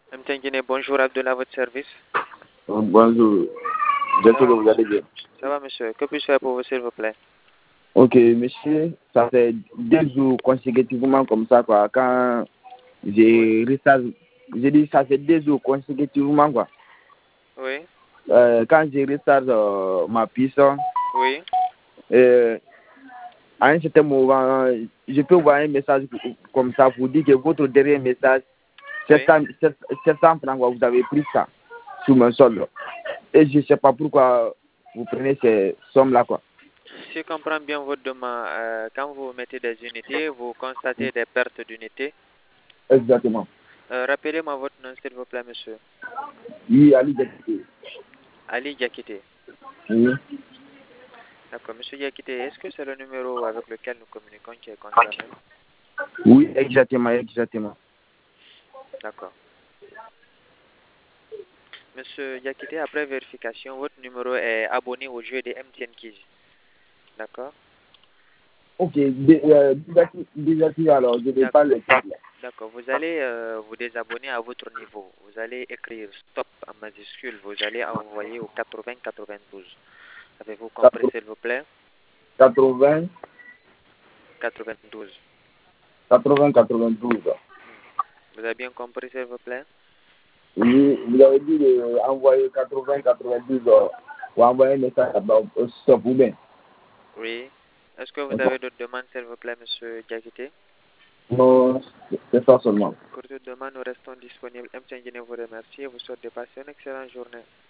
Mtengine, bonjour Abdullah, à votre service. Bonjour, j'espère que vous allez bien. Ça va, monsieur? Que puis-je faire pour vous, s'il vous plaît? Ok, monsieur, ça fait 2 jours consécutivement comme ça, quoi. Quand j'ai recharge, j'ai dit ça fait 2 jours consécutivement, quoi. Oui, Quand j'ai recharge ma puce, oui, à un certain moment, je peux voir un message comme ça pour dire que votre dernier message, oui. 700 francs, quoi, vous avez pris ça sur mon solde. Et je ne sais pas pourquoi vous prenez ces sommes-là, quoi. Si je comprends bien votre demande, quand vous mettez des unités, vous constatez des pertes d'unités. Exactement. Rappelez-moi votre nom, s'il vous plaît, monsieur. Oui, Ali Diakité. Ali Diakité. Oui. D'accord, monsieur Diakité, est-ce que c'est le numéro avec lequel nous communiquons qui est concerné? Oui, exactement, exactement. D'accord. Monsieur Diakité, après vérification, votre numéro est abonné au jeu des MTN Quiz. D'accord? Ok, désactive alors, je ne vais pas le faire. D'accord. Vous allez vous désabonner à votre niveau. Vous allez écrire stop en majuscule. Vous allez envoyer au 80-92. Avez-vous compris, s'il vous plaît? 80, 92. 80, 92. Vous avez bien compris, s'il vous plaît? Oui, vous avez dit d'envoyer 80, 92 ou envoyer un message à stop ou bien. Oui. Est-ce que vous avez d'autres demandes, s'il vous plaît, monsieur Diakité? Non, c'est ça seulement. Pour toute demande, nous restons disponibles. M. Nguyen vous remercie et vous souhaite de passer une excellente journée.